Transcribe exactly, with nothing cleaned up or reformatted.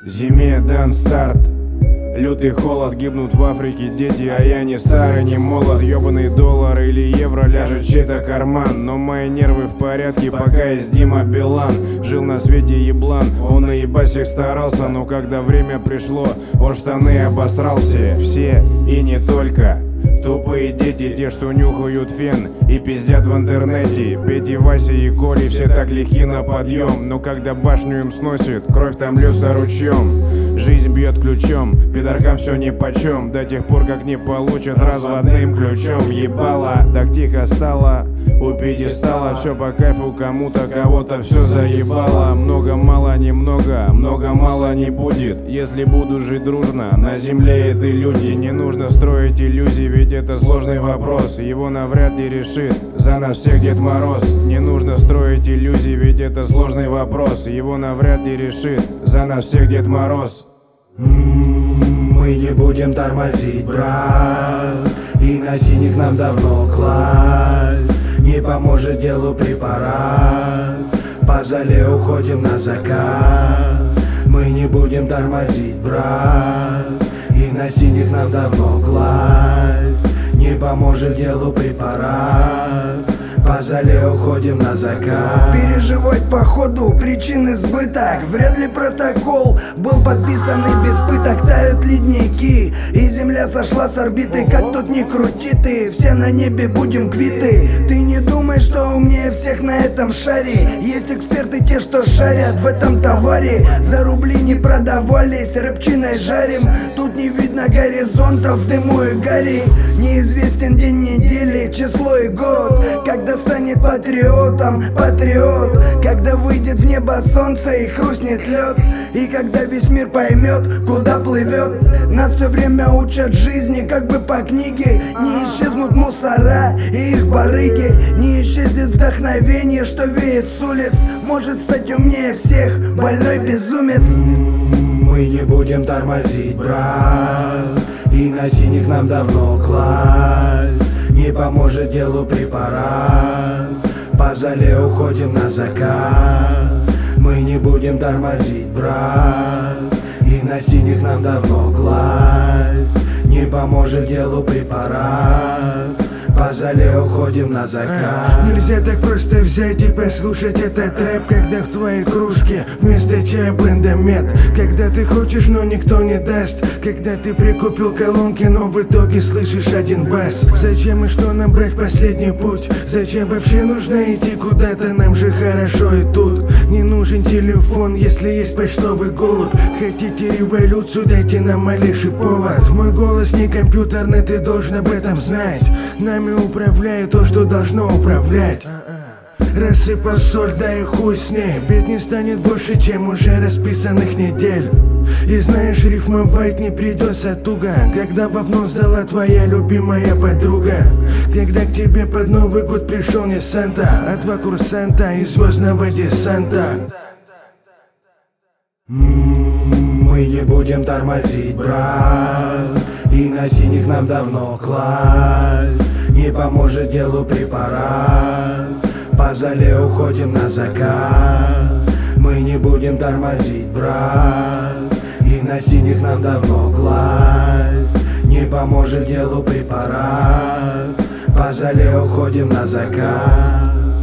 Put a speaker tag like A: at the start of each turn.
A: Зиме дан старт. Лютый холод, гибнут в Африке дети, а я не старый, не молод. Ёбаный доллар или евро ляжет чей-то карман, но мои нервы в порядке, пока есть Дима Билан. Жил на свете еблан, он наебать всех старался, но когда время пришло, он штаны обосрался. Все и не только тупые дети, те, что нюхают фен и пиздят в интернете. Пети, Вася и Коли все так лихи на подъем, но когда башню им сносит, кровь там льется ручьем. Жизнь бьет ключом, пидоркам все нипочем, до тех пор как не получат разводным ключом. Ебало, так тихо стало у пьедестала, все по кайфу, кому-то кого-то все заебало. Много мало немного, много мало не будет, если буду жить дружно на земле этой люди. Не нужно строить иллюзий, ведь это сложный вопрос, его навряд ли решит за нас всех Дед Мороз. Не нужно строить иллюзий, ведь это сложный вопрос, его навряд ли решит за нас всех Дед Мороз.
B: Мы не будем тормозить, брат, и на синих нам давно класть. Не поможет делу препарат, по зале уходим на закат. Мы не будем тормозить, брат, и на синих нам давно класть. Не поможет делу препарат, по зале уходим на закат.
C: Переживать по ходу причин избыток, вряд ли протокол был подписан и без пыток. Тают ледники и земля сошла с орбиты. Как тут не крути ты, все на небе будем квиты. Ты не думай, что умнее всех на этом шаре. Есть эксперты, те, что шарят в этом товаре. За рубли не продавались, рыбчиной жарим. Тут не видно горизонтов, дыму и гари. Неизвестен день недели, число и год, когда станет патриотом патриот, когда выйдет в небо солнце и хрустнет лед, и когда весь мир поймет, куда плывет. Нас все время учат жизни, как бы по книге. Не исчезнут мусора и их барыги, не исчезнет вдохновение, что веет с улиц. Может стать умнее всех больной безумец.
B: Мы не будем тормозить, брат, и на синих нам давно класть. Не поможет делу препарат, по зале уходим на закат. Мы не будем тормозить, брат, и на синих нам давно класть. Не поможет делу препарат, по зале уходим на закат.
D: Нельзя так просто взять и послушать этот рэп, когда в твоей кружке вместо чая блендомет. Когда ты хочешь, но никто не даст, когда ты прикупил колонки, но в итоге слышишь один бас. Зачем и что нам брать последний путь? Зачем вообще нужно идти куда-то? Нам же хорошо и тут. Не нужен телефон, если есть почтовый голубь. Хотите революцию, дайте нам малейший повод. Мой голос не компьютерный, ты должен об этом знать. Нами управляет то, что должно управлять. Рассыпал соль, да и хуй с ней. Бед не станет больше, чем уже расписанных недель. И знаешь, рифмовать не придется туго, когда бабно сдала твоя любимая подруга. Когда к тебе под Новый год пришел не Санта, а два курсанта из звездного десанта.
B: Мы не будем тормозить, брат, и на синих нам давно класть. Не поможет делу препарат, по зале уходим на закат. Мы не будем тормозить, брат, и на синих нам давно класть. Не поможет делу препарат, по зале уходим на закат.